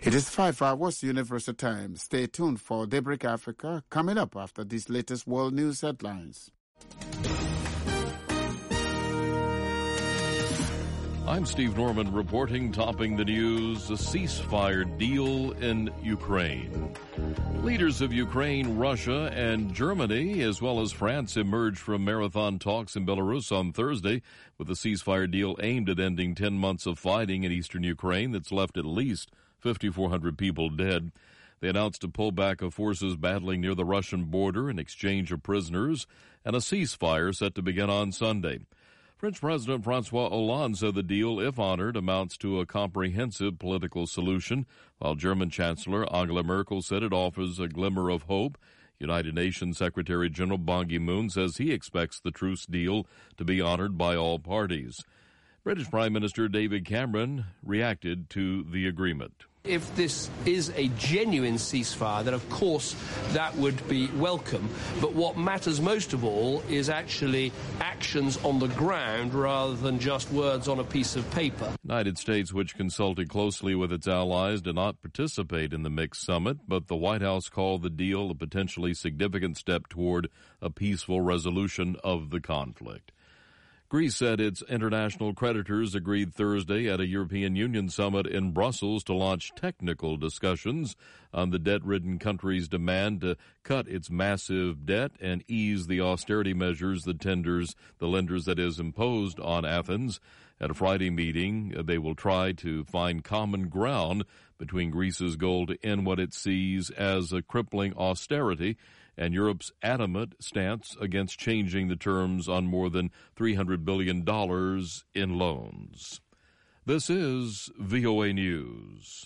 It is 5 hours Universal Time. Stay tuned for Daybreak Africa coming up after these latest world news headlines. I'm Steve Norman reporting, topping the news, a ceasefire deal in Ukraine. Leaders of Ukraine, Russia, and Germany, as well as France, emerged from marathon talks in Belarus on Thursday with a ceasefire deal aimed at ending 10 months of fighting in eastern Ukraine that's left at least 5,400 people dead. They announced a pullback of forces battling near the Russian border, an exchange of prisoners, and a ceasefire set to begin on Sunday. French President François Hollande said the deal, if honored, amounts to a comprehensive political solution, while German Chancellor Angela Merkel said it offers a glimmer of hope. United Nations Secretary General Ban Ki-moon says he expects the truce deal to be honored by all parties. British Prime Minister David Cameron reacted to the agreement. If this is a genuine ceasefire, then of course that would be welcome. But what matters most of all is actually actions on the ground rather than just words on a piece of paper. The United States, which consulted closely with its allies, did not participate in the mixed summit, but the White House called the deal a potentially significant step toward a peaceful resolution of the conflict. Greece said its international creditors agreed Thursday at a European Union summit in Brussels to launch technical discussions on the debt-ridden country's demand to cut its massive debt and ease the austerity measures the lenders that is imposed on Athens. At a Friday meeting, they will try to find common ground between Greece's goal to end what it sees as a crippling austerity and Europe's adamant stance against changing the terms on more than $300 billion in loans. This is VOA News.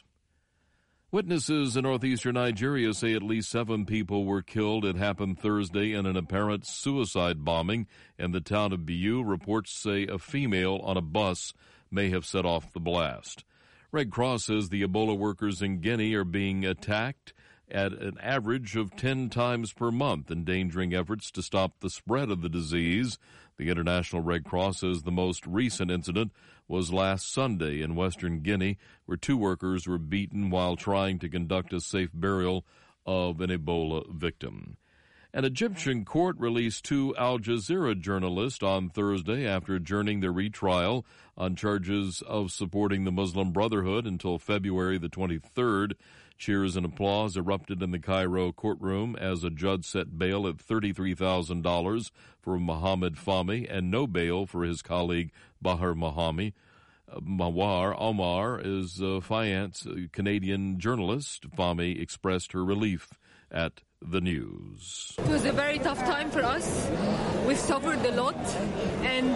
Witnesses in northeastern Nigeria say at least 7 people were killed. It happened Thursday in an apparent suicide bombing in the town of Biu. Reports say a female on a bus may have set off the blast. Red Cross says the Ebola workers in Guinea are being attacked at an average of 10 times per month, endangering efforts to stop the spread of the disease. The International Red Cross says the most recent incident was last Sunday in western Guinea, where 2 workers were beaten while trying to conduct a safe burial of an Ebola victim. An Egyptian court released 2 Al Jazeera journalists on Thursday after adjourning their retrial on charges of supporting the Muslim Brotherhood until February the 23rd. Cheers and applause erupted in the Cairo courtroom as a judge set bail at $33,000 for Mohammed Fahmy and no bail for his colleague Bahar Mahami. Mawar Omar is a Canadian journalist. Fahmy expressed her relief at the news. It was a very tough time for us. We've suffered a lot, and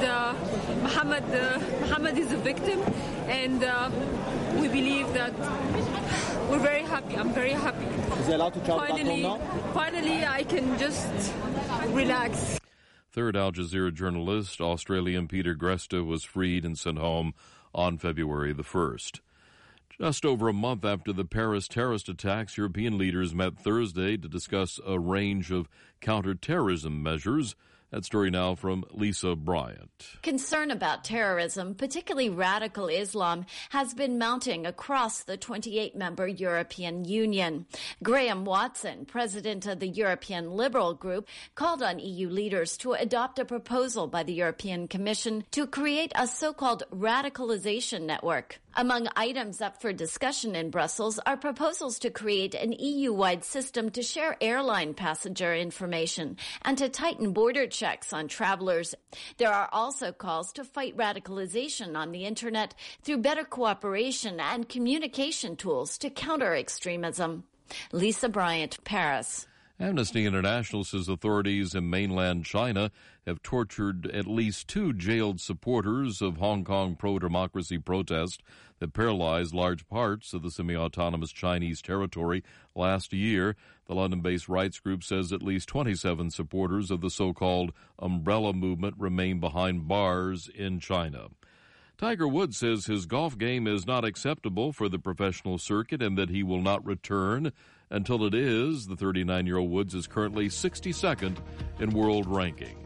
Mohammed is a victim, and we believe that we're very happy. I'm very happy. Is he allowed to travel back home now? Finally, I can just relax. Third Al Jazeera journalist, Australian Peter Gresta, was freed and sent home on February the 1st. Just over a month after the Paris terrorist attacks, European leaders met Thursday to discuss a range of counterterrorism measures. That story now from Lisa Bryant. Concern about terrorism, particularly radical Islam, has been mounting across the 28-member European Union. Graham Watson, president of the European Liberal Group, called on EU leaders to adopt a proposal by the European Commission to create a so-called radicalization network. Among items up for discussion in Brussels are proposals to create an EU-wide system to share airline passenger information and to tighten border checks on travelers. There are also calls to fight radicalization on the Internet through better cooperation and communication tools to counter extremism. Lisa Bryant, Paris. Amnesty International says authorities in mainland China have tortured at least 2 jailed supporters of Hong Kong pro-democracy protest that paralyzed large parts of the semi-autonomous Chinese territory last year. The London-based rights group says at least 27 supporters of the so-called umbrella movement remain behind bars in China. Tiger Woods says his golf game is not acceptable for the professional circuit and that he will not return until it is. The 39-year-old Woods is currently 62nd in world ranking.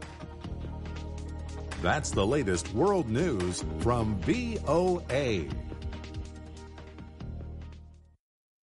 That's the latest world news from VOA.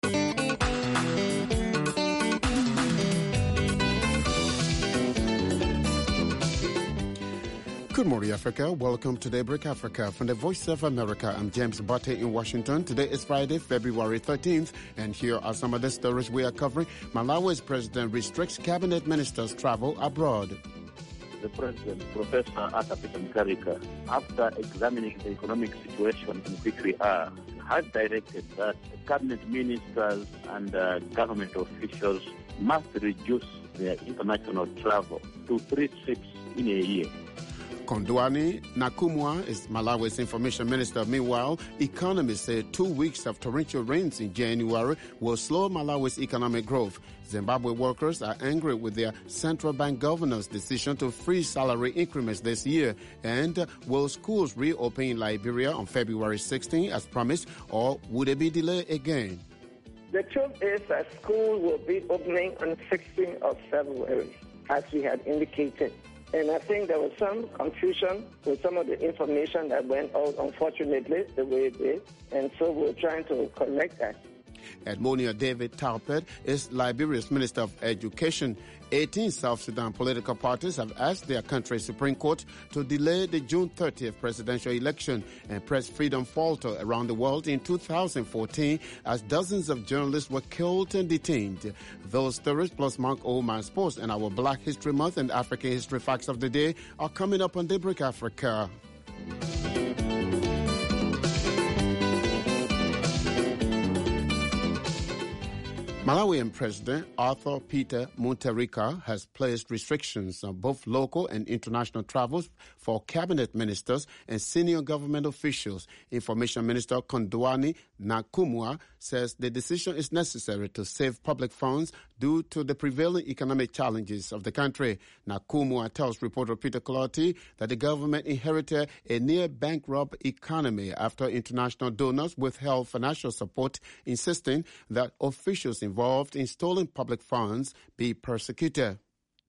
Good morning, Africa. Welcome to Daybreak Africa. From the Voice of America, I'm James Butte in Washington. Today is Friday, February 13th, and here are some of the stories we are covering. Malawi's president restricts cabinet ministers' travel abroad. The president, Professor Arthur Peter Mutharika, after examining the economic situation in which we are, has directed that cabinet ministers and government officials must reduce their international travel to 3 trips in a year. Kondwani Nakumwa is Malawi's information minister. Meanwhile, economists say 2 weeks of torrential rains in January will slow Malawi's economic growth. Zimbabwe workers are angry with their central bank governor's decision to freeze salary increments this year. And will schools reopen in Liberia on February 16 as promised, or would it be delayed again? The truth is that school will be opening on 16th of February, as we had indicated. And I think there was some confusion with some of the information that went out, unfortunately, the way it did. And so we're trying to correct that. Edmonia David Talpet is Liberia's Minister of Education. 18 South Sudan political parties have asked their country's Supreme Court to delay the June 30th presidential election, and press freedom faltered around the world in 2014 as dozens of journalists were killed and detained. Those stories plus Mark Oman Sports and our Black History Month and African History Facts of the Day are coming up on Daybreak Africa. Malawian President Arthur Peter Mutharika has placed restrictions on both local and international travels for cabinet ministers and senior government officials. Information Minister Kondwani Nakumwa says the decision is necessary to save public funds due to the prevailing economic challenges of the country. Nakumwa tells reporter Peter Clotty that the government inherited a near-bankrupt economy after international donors withheld financial support, insisting that officials involved in stolen public funds be persecuted.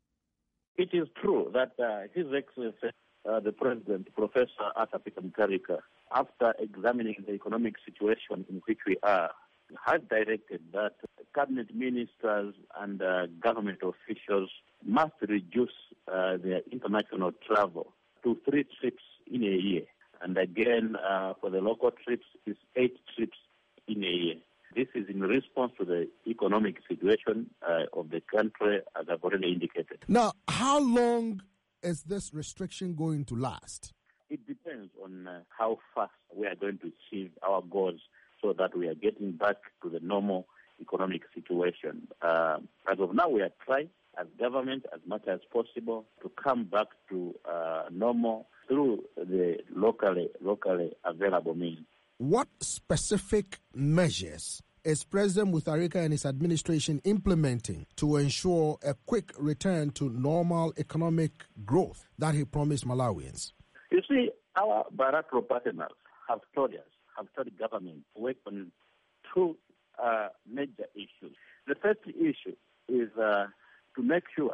It is true that His Excellency, the President, Professor Arthur Peter Mutharika, after examining the economic situation in which we are, has directed that cabinet ministers and government officials must reduce their international travel to 3 trips in a year. And again, for the local trips, it's 8 trips in a year. This is in response to the economic situation of the country, as I've already indicated. Now, how long is this restriction going to last? It depends on how fast we are going to achieve our goals so that we are getting back to the normal economic situation. As of now, we are trying as government as much as possible to come back to normal through the locally available means. What specific measures is President Mutharika and his administration implementing to ensure a quick return to normal economic growth that he promised Malawians? You see, our bilateral partners have told the government to work on 2 major issues. The first issue is to make sure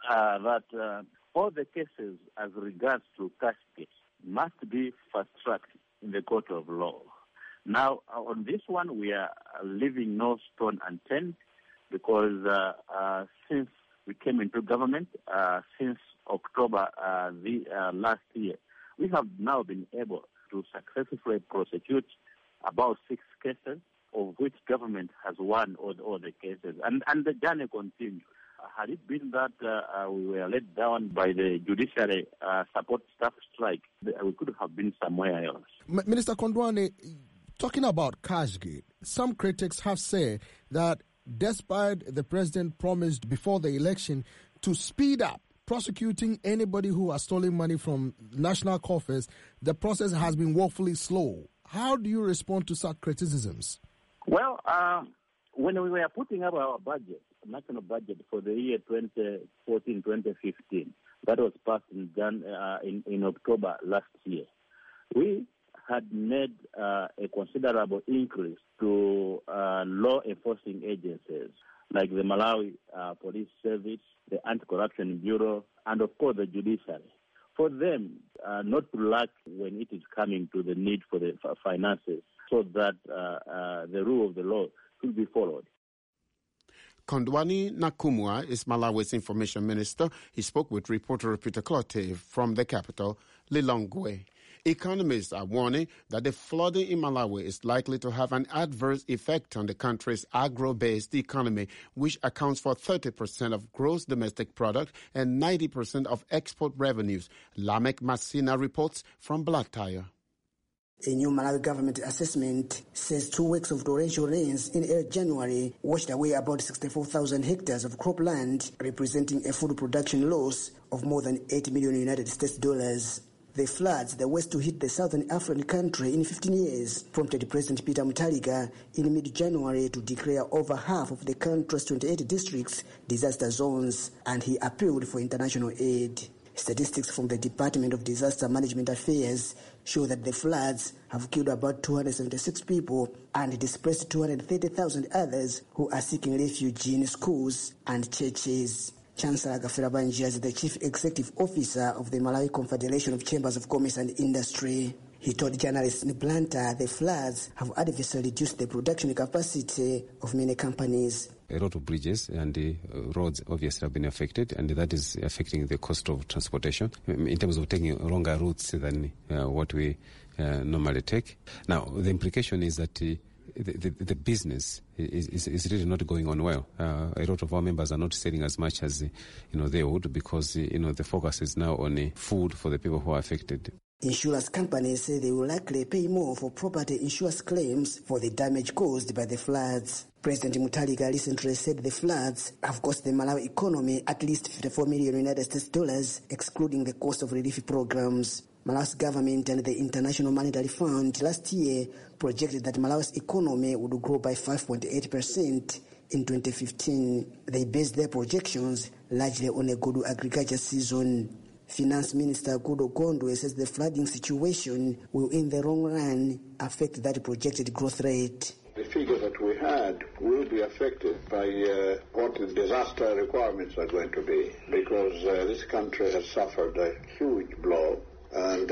that all the cases as regards to cash debts must be fast-tracked in the court of law. Now, on this one, we are leaving no stone unturned because since we came into government, since October last year, we have now been able to successfully prosecute about 6 cases, of which government has won all the cases. And the journey continues. Had it been that we were let down by the judiciary support staff strike, we could have been somewhere else. Minister Kondwani, talking about Cashgate, some critics have said that despite the president promised before the election to speed up prosecuting anybody who has stolen money from national coffers, the process has been woefully slow. How do you respond to such criticisms? Well, when we were putting up our budget, national budget for the year 2014-2015, that was passed in October last year, we had made a considerable increase to law enforcing agencies like the Malawi Police Service, the Anti-Corruption Bureau, and of course the judiciary, for them not to lack when it is coming to the need for the finances, so that the rule of the law should be followed. Kondwani Nakumwa is Malawi's information minister. He spoke with reporter Peter Clotte from the capital, Lilongwe. Economists are warning that the flooding in Malawi is likely to have an adverse effect on the country's agro-based economy, which accounts for 30% of gross domestic product and 90% of export revenues. Lamek Masina reports from Blantyre. A new Malawi government assessment says 2 weeks of torrential rains in early January washed away about 64,000 hectares of cropland, representing a food production loss of more than $8 million United States dollars. The floods, the worst to hit the southern African country in 15 years, prompted President Peter Mutharika in mid-January to declare over half of the country's 28 districts disaster zones, and he appealed for international aid. Statistics from the Department of Disaster Management Affairs show that the floods have killed about 276 people and displaced 230,000 others who are seeking refuge in schools and churches. Chancellor Gafera Banji is the Chief Executive Officer of the Malawi Confederation of Chambers of Commerce and Industry. He told journalists in Blantyre the floods have adversely reduced the production capacity of many companies. A lot of bridges and roads obviously have been affected, and that is affecting the cost of transportation in terms of taking longer routes than what we normally take. Now, the implication is that the business is really not going on well. A lot of our members are not selling as much as they would, because the focus is now on food for the people who are affected. Insurance companies say they will likely pay more for property insurance claims for the damage caused by the floods. President Mutharika recently said the floods have cost the Malawi economy at least $54 million United States dollars, excluding the cost of relief programs. Malawi's government and the International Monetary Fund last year projected that Malawi's economy would grow by 5.8% in 2015. They based their projections largely on a good agriculture season. Finance Minister Gudo Gondwe says the flooding situation will in the long run affect that projected growth rate. The figures that we had will be affected by what the disaster requirements are going to be, because this country has suffered a huge blow. And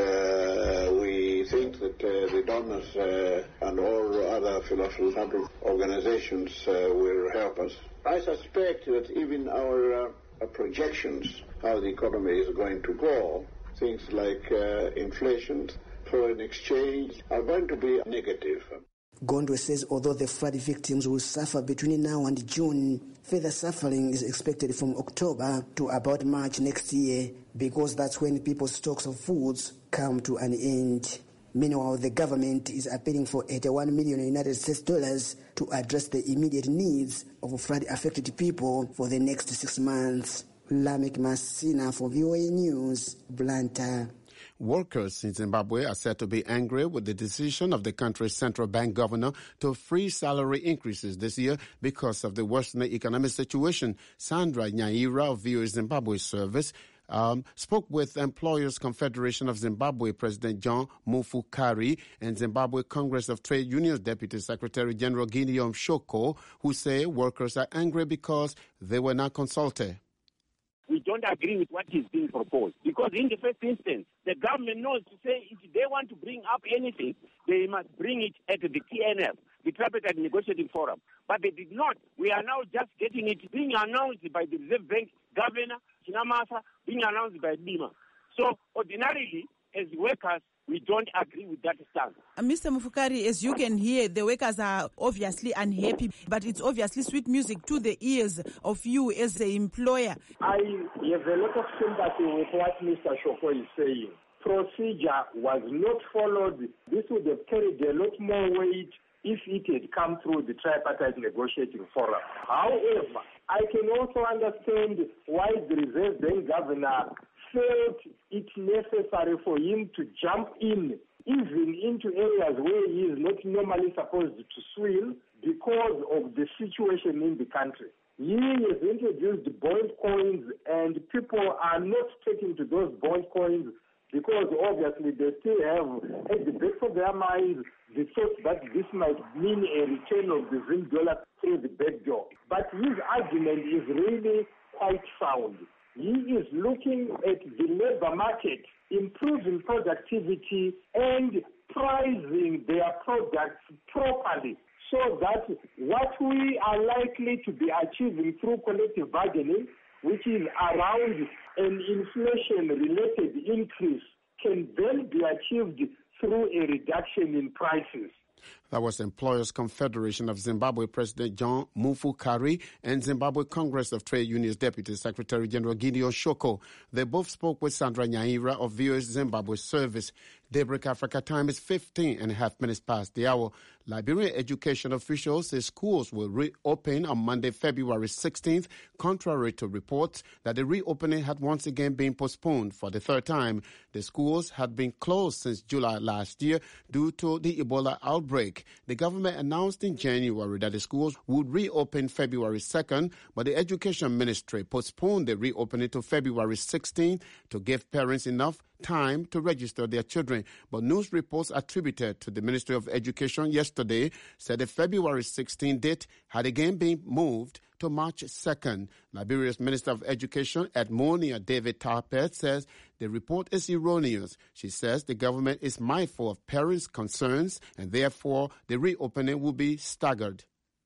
we think that the donors and all other philanthropic organizations will help us. I suspect that even our projections how the economy is going to grow, things like inflation, foreign exchange, are going to be negative. Gondwe says although the flood victims will suffer between now and June, further suffering is expected from October to about March next year, because that's when people's stocks of foods come to an end. Meanwhile, the government is appealing for $81 million United States dollars to address the immediate needs of flood-affected people for the next 6 months. Lamek Masina for VOA News, Blantyre. Workers in Zimbabwe are said to be angry with the decision of the country's central bank governor to freeze salary increases this year because of the worsening economic situation. Sandra Nyaira of VOA Zimbabwe Service spoke with Employers Confederation of Zimbabwe President John Mufukari and Zimbabwe Congress of Trade Unions Deputy Secretary General Gideon Shoko, who say workers are angry because they were not consulted. We don't agree with what is being proposed, because in the first instance, the government knows to say if they want to bring up anything, they must bring it at the TNF, the Tripartite Negotiating Forum. But they did not. We are now just getting it being announced by the Reserve Bank Governor, Chinamasa, being announced by Bima. So ordinarily, as workers, we don't agree with that stance. Mr. Mufukari, as you can hear, the workers are obviously unhappy, but it's obviously sweet music to the ears of you as the employer. I have a lot of sympathy with what Mr. Shoko is saying. Procedure was not followed. This would have carried a lot more weight if it had come through the Tripartite Negotiating Forum. However, I can also understand why the Reserve Bank Governor felt it necessary for him to jump in, even into areas where he is not normally supposed to swim, because of the situation in the country. He has introduced bond coins, and people are not taking to those bond coins because obviously they still have at the back of their minds the thought that this might mean a return of the Zim dollar through the back door. But his argument is really quite sound. He is looking at the labor market, improving productivity and pricing their products properly so that what we are likely to be achieving through collective bargaining, which is around an inflation-related increase, can then be achieved through a reduction in prices. That was Employers Confederation of Zimbabwe President John Mufukari and Zimbabwe Congress of Trade Unions Deputy Secretary General Gideon Shoko. They both spoke with Sandra Nyaira of VOA's Zimbabwe service. Daybreak Africa time is 15 and a half minutes past the hour. Liberian education officials say schools will reopen on Monday, February 16th, contrary to reports that the reopening had once again been postponed for the third time. The schools had been closed since July last year due to the Ebola outbreak. The government announced in January that the schools would reopen February 2nd, but the Education Ministry postponed the reopening to February 16th to give parents enough time to register their children. But news reports attributed to the Ministry of Education yesterday said the February 16 date had again been moved to March 2nd. Liberia's Minister of Education, Edmonia David Tarpet, says the report is erroneous. She says the government is mindful of parents' concerns and therefore the reopening will be staggered.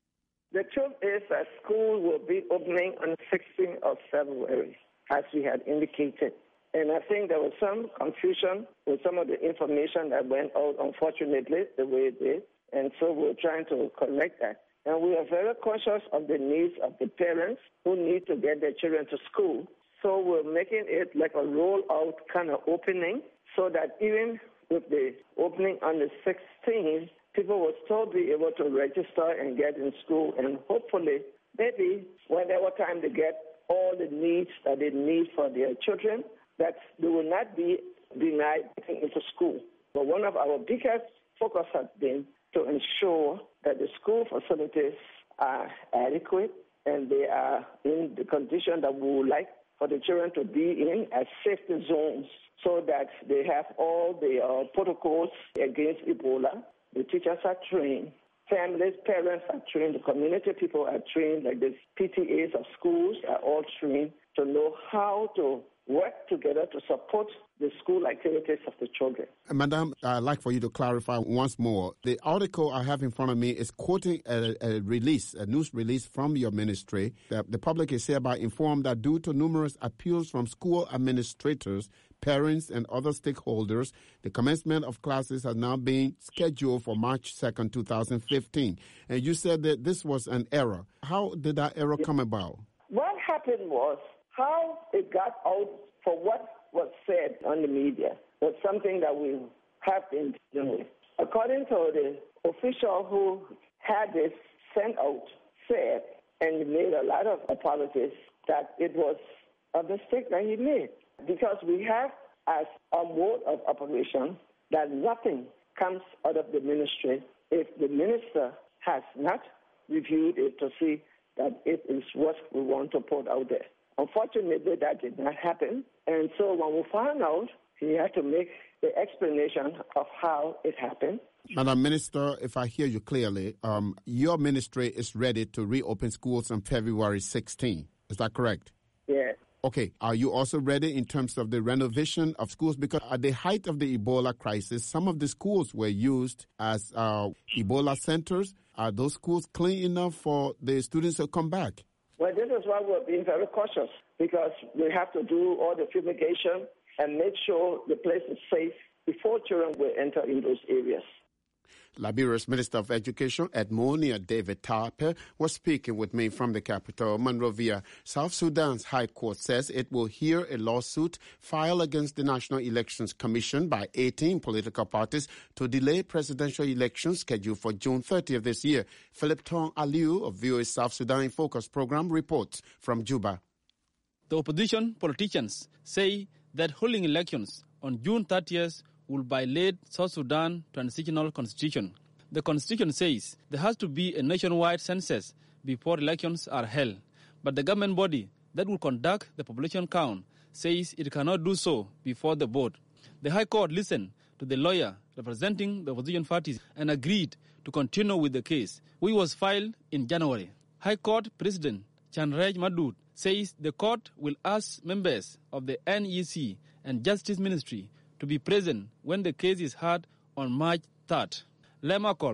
The truth is that school will be opening on 16th of February, as we had indicated. And I think there was some confusion with some of the information that went out, unfortunately, the way it did. And so we're trying to correct that. And we are very conscious of the needs of the parents who need to get their children to school. So we're making it like a roll-out kind of opening so that even with the opening on the 16th, people will still be able to register and get in school. And hopefully, maybe when there was time to get all the needs that they need for their children, that they will not be denied getting into school. But one of our biggest focus has been to ensure that the school facilities are adequate and they are in the condition that we would like for the children to be in as safety zones so that they have all the protocols against Ebola. The teachers are trained. Families, parents are trained. The community people are trained. Like the PTAs of schools are all trained to know how to work together to support the school activities of the children. Madam, I'd like for you to clarify once more. The article I have in front of me is quoting a news release from your ministry. The public is hereby informed that due to numerous appeals from school administrators, parents, and other stakeholders, the commencement of classes has now been scheduled for March 2nd, 2015. And you said that this was an error. How did that error come about? What happened was how it got out for what was said on the media was something that we have been dealing with. According to the official who had this sent out, said, and made a lot of apologies, that it was a mistake that he made. Because we have as a mode of operation that nothing comes out of the ministry if the minister has not reviewed it to see that it is what we want to put out there. Unfortunately, that did not happen. And so when we found out, he had to make the explanation of how it happened. Madam Minister, if I hear you clearly, your ministry is ready to reopen schools on February 16. Is that correct? Yes. Okay. Are you also ready in terms of the renovation of schools? Because at the height of the Ebola crisis, some of the schools were used as Ebola centers. Are those schools clean enough for the students to come back? Well, this is why we're being very cautious, because we have to do all the fumigation and make sure the place is safe before children will enter in those areas. Liberia's Minister of Education, Edmonia David Tarpet, was speaking with me from the capital, Monrovia. South Sudan's High Court says it will hear a lawsuit filed against the National Elections Commission by 18 political parties to delay presidential elections scheduled for June 30th this year. Philip Tong Aliu of VOA's South Sudan in Focus program reports from Juba. The opposition politicians say that holding elections on June 30th will violate South Sudan transitional constitution. The constitution says there has to be a nationwide census before elections are held, but the government body that will conduct the population count says it cannot do so before the vote. The High Court listened to the lawyer representing the opposition parties and agreed to continue with the case, which was filed in January. High Court President Chanrej Madud says the court will ask members of the NEC and Justice Ministry to be present when the case is heard on March 3rd. Lemakol,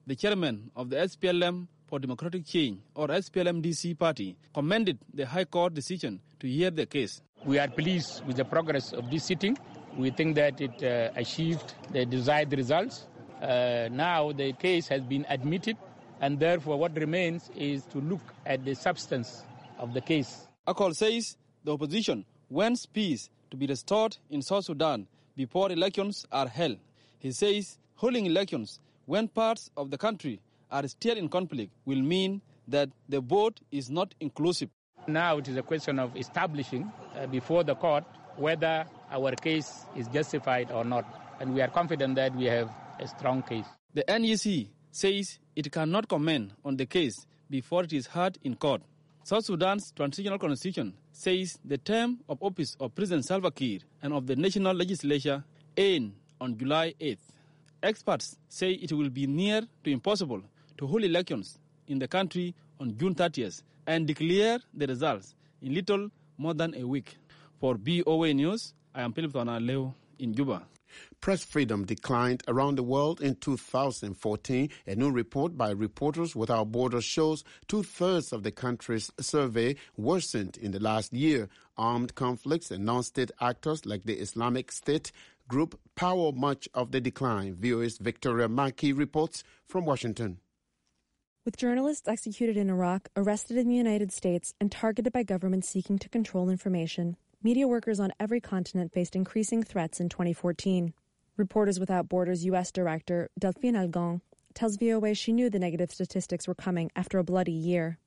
The chairman of the SPLM for Democratic Change, or SPLM-DC party, commended the High Court decision to hear the case. We are pleased with the progress of this sitting. We think that it achieved the desired results. Now the case has been admitted, and therefore what remains is to look at the substance of the case. Akol says the opposition wants peace to be restored in South Sudan before elections are held. He says holding elections when parts of the country are still in conflict will mean that the vote is not inclusive. Now it is a question of establishing before the court whether our case is justified or not. And we are confident that we have a strong case. The NEC says it cannot comment on the case before it is heard in court. South Sudan's transitional constitution says the term of office of President Salva Kiir and of the national legislature end on July 8th. Experts say it will be near to impossible to hold elections in the country on June 30th and declare the results in little more than a week. For BOA News, I am Philip Leo in Juba. Press freedom declined around the world in 2014. A new report by Reporters Without Borders shows 2/3 of the country's survey worsened in the last year. Armed conflicts and non-state actors like the Islamic State group power much of the decline. VOA's Victoria Mackey reports from Washington. With journalists executed in Iraq, arrested in the United States, and targeted by governments seeking to control information, media workers on every continent faced increasing threats in 2014. Reporters Without Borders U.S. Director Delphine Algon tells VOA she knew the negative statistics were coming after a bloody year.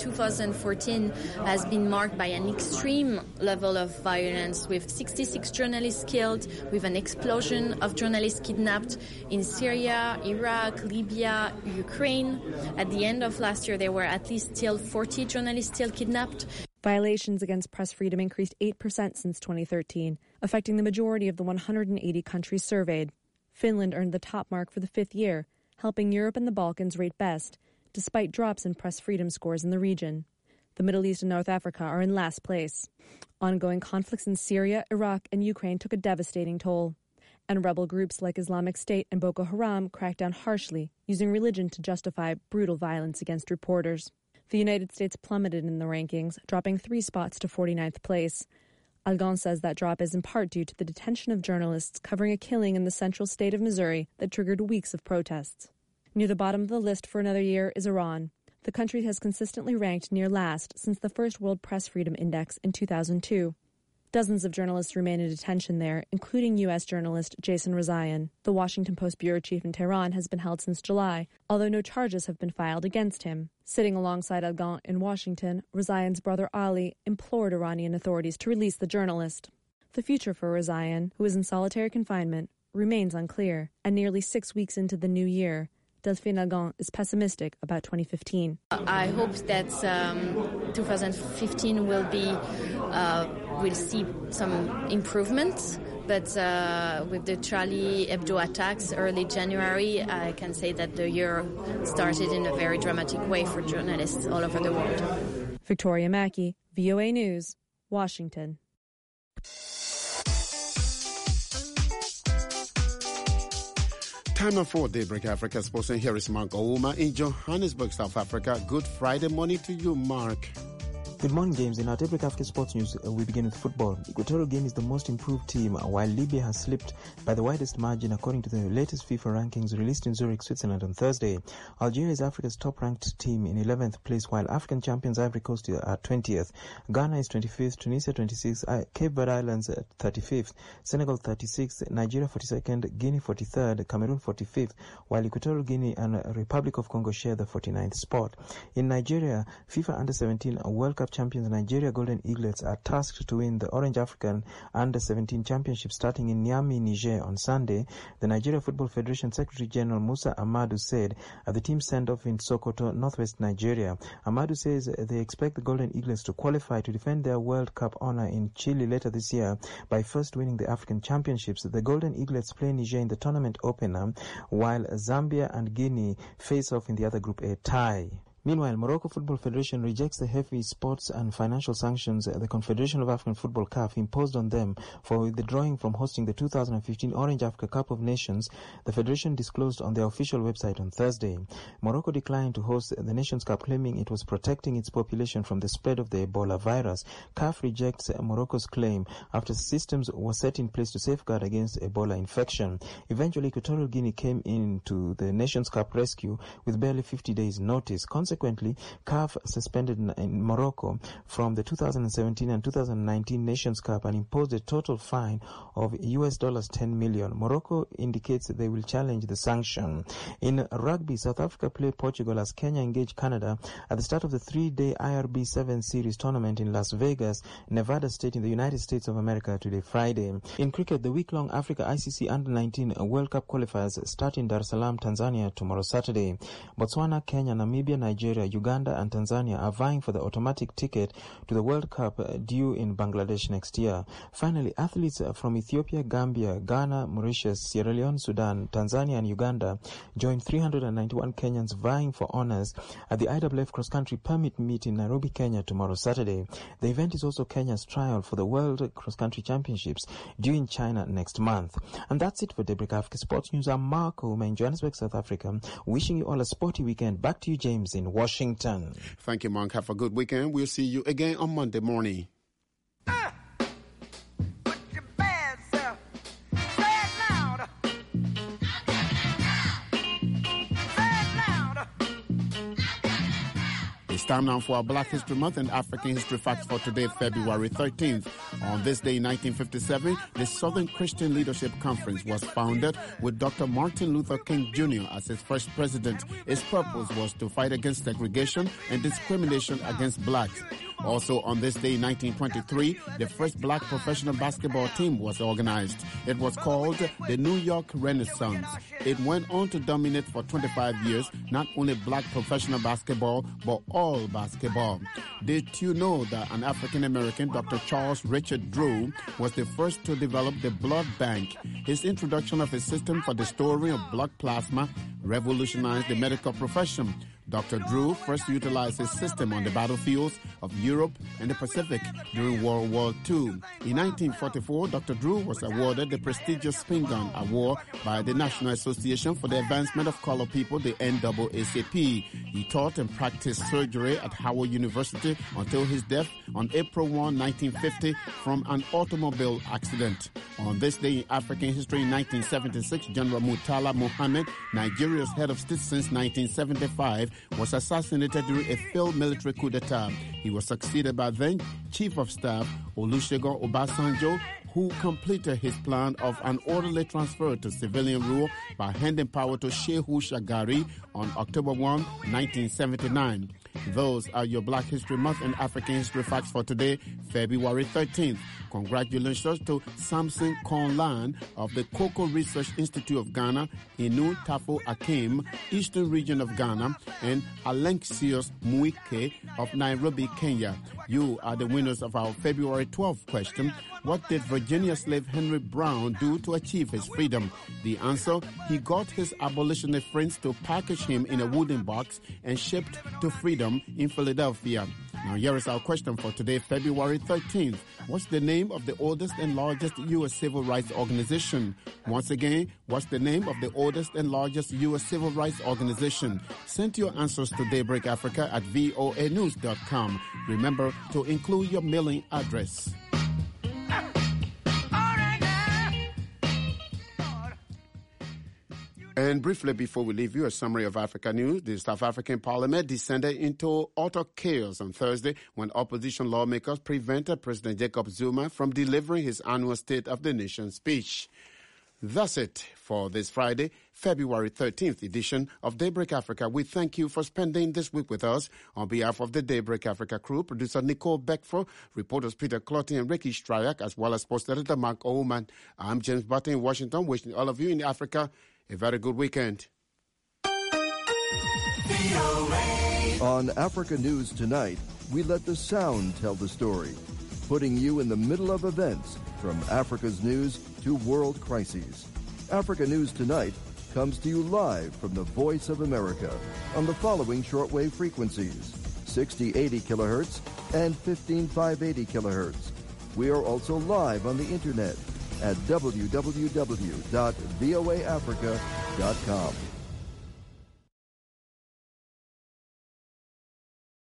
2014 has been marked by an extreme level of violence, with 66 journalists killed, with an explosion of journalists kidnapped in Syria, Iraq, Libya, Ukraine. At the end of last year, there were at least still 40 journalists still kidnapped. Violations against press freedom increased 8% since 2013, affecting the majority of the 180 countries surveyed. Finland earned the top mark for the 5th year, helping Europe and the Balkans rate best, despite drops in press freedom scores in the region. The Middle East and North Africa are in last place. Ongoing conflicts in Syria, Iraq, and Ukraine took a devastating toll. And rebel groups like Islamic State and Boko Haram cracked down harshly, using religion to justify brutal violence against reporters. The United States plummeted in the rankings, dropping 3 spots to 49th place. Algon says that drop is in part due to the detention of journalists covering a killing in the central state of Missouri that triggered weeks of protests. Near the bottom of the list for another year is Iran. The country has consistently ranked near last since the first World Press Freedom Index in 2002. Dozens of journalists remain in detention there, including U.S. journalist Jason Rezaian. The Washington Post bureau chief in Tehran has been held since July, although no charges have been filed against him. Sitting alongside Algon in Washington, Rezaian's brother Ali implored Iranian authorities to release the journalist. The future for Rezaian, who is in solitary confinement, remains unclear, and nearly 6 weeks into the new year, Delphine Algon is pessimistic about 2015. I hope that 2015 will see some improvements, but with the Charlie Hebdo attacks early January, I can say that the year started in a very dramatic way for journalists all over the world. Victoria Mackey, VOA News, Washington. Time now for Daybreak Africa Sports, and here is Mark Ouma in Johannesburg, South Africa. Good Friday morning to you, Mark. Good morning, James. In our Daybreak Africa Sports News, we begin with football. Equatorial Guinea is the most improved team, while Libya has slipped by the widest margin according to the latest FIFA rankings released in Zurich, Switzerland on Thursday. Algeria is Africa's top-ranked team in 11th place, while African champions Ivory Coast are 20th. Ghana is 25th, Tunisia 26th, Cape Verde Islands 35th, Senegal 36th, Nigeria 42nd, Guinea 43rd, Cameroon 45th, while Equatorial Guinea and Republic of Congo share the 49th spot. In Nigeria, FIFA Under-17 World Cup champions Nigeria Golden Eaglets are tasked to win the Orange African Under-17 Championship starting in Niamey, Niger on Sunday. The Nigeria Football Federation Secretary General Musa Amadu said at the team send-off in Sokoto, northwest Nigeria. Amadu says they expect the Golden Eaglets to qualify to defend their World Cup honor in Chile later this year by first winning the African Championships. The Golden Eaglets play Niger in the tournament opener, while Zambia and Guinea face off in the other Group A tie. Meanwhile, Morocco Football Federation rejects the heavy sports and financial sanctions the Confederation of African Football (CAF) imposed on them for withdrawing from hosting the 2015 Orange Africa Cup of Nations, the federation disclosed on their official website on Thursday. Morocco declined to host the Nations Cup, claiming it was protecting its population from the spread of the Ebola virus. CAF rejects Morocco's claim after systems were set in place to safeguard against Ebola infection. Eventually, Equatorial Guinea came into the Nations Cup rescue with barely 50 days' notice. Consequently, CAF suspended in Morocco from the 2017 and 2019 Nations Cup and imposed a total fine of $10 million. Morocco indicates that they will challenge the sanction. In rugby, South Africa play Portugal as Kenya engage Canada at the start of the 3-day IRB 7 Series tournament in Las Vegas, Nevada State in the United States of America today, Friday. In cricket, the week-long Africa ICC Under-19 World Cup qualifiers start in Dar es Salaam, Tanzania tomorrow, Saturday. Botswana, Kenya, Namibia, Nigeria, Uganda and Tanzania are vying for the automatic ticket to the World Cup due in Bangladesh next year. Finally, athletes from Ethiopia, Gambia, Ghana, Mauritius, Sierra Leone, Sudan, Tanzania and Uganda joined 391 Kenyans vying for honors at the IAAF cross-country permit meet in Nairobi, Kenya tomorrow, Saturday. The event is also Kenya's trial for the World Cross-Country Championships due in China next month. And that's it for Daybreak Africa Sports News. I'm Mark Ouma in Johannesburg, South Africa, wishing you all a sporty weekend. Back to you, James, in Washington. Thank you, Mark. Have a good weekend. We'll see you again on Monday morning. It's time now for our Black History Month and African History Facts for today, February 13th. On this day in 1957, the Southern Christian Leadership Conference was founded with Dr. Martin Luther King Jr. as its first president. Its purpose was to fight against segregation and discrimination against blacks. Also on this day in 1923, the first black professional basketball team was organized. It was called the New York Renaissance. It went on to dominate for 25 years, not only black professional basketball, but all basketball. Did you know that an African-American, Dr. Charles Richard Drew, was the first to develop the blood bank? His introduction of a system for the storing of blood plasma revolutionized the medical profession. Dr. Drew first utilized his system on the battlefields of Europe and the Pacific during World War II. In 1944, Dr. Drew was awarded the prestigious Spingarn Award by the National Association for the Advancement of Colored People, the NAACP. He taught and practiced surgery at Howard University until his death on April 1, 1950, from an automobile accident. On this day in African history in 1976, General Murtala Mohammed, Nigeria's head of state since 1975, was assassinated during a failed military coup d'etat. He was succeeded by then Chief of Staff Olusegun Obasanjo, who completed his plan of an orderly transfer to civilian rule by handing power to Shehu Shagari on October 1, 1979. Those are your Black History Month and African History Facts for today, February 13th. Congratulations to Samson Conlan of the Cocoa Research Institute of Ghana, Inu Tafo Akim, Eastern Region of Ghana, and Alexios Muike of Nairobi, Kenya. You are the winners of our February 12th question. What did Virginia slave Henry Brown do to achieve his freedom? The answer, he got his abolitionist friends to package him in a wooden box and shipped to freedom in Philadelphia. Now here is our question for today, February 13th. What's the name of the oldest and largest U.S. civil rights organization? Once again, what's the name of the oldest and largest U.S. civil rights organization? Send your answers to Daybreak Africa at voanews.com. Remember to include your mailing address. And briefly before we leave you, a summary of Africa news. The South African Parliament descended into utter chaos on Thursday when opposition lawmakers prevented President Jacob Zuma from delivering his annual State of the Nation speech. That's it for this Friday, February 13th edition of Daybreak Africa. We thank you for spending this week with us. On behalf of the Daybreak Africa crew, producer Nicole Beckford, reporters Peter Clotty and Ricky Stryak, as well as post editor Mark Oman, I'm James Button in Washington, wishing all of you in Africa a very good weekend. On Africa News Tonight, we let the sound tell the story, putting you in the middle of events from Africa's news to world crises. Africa News Tonight comes to you live from the Voice of America on the following shortwave frequencies: 6080 kilohertz and 15580 kilohertz. We are also live on the internet at www.voaafrica.com.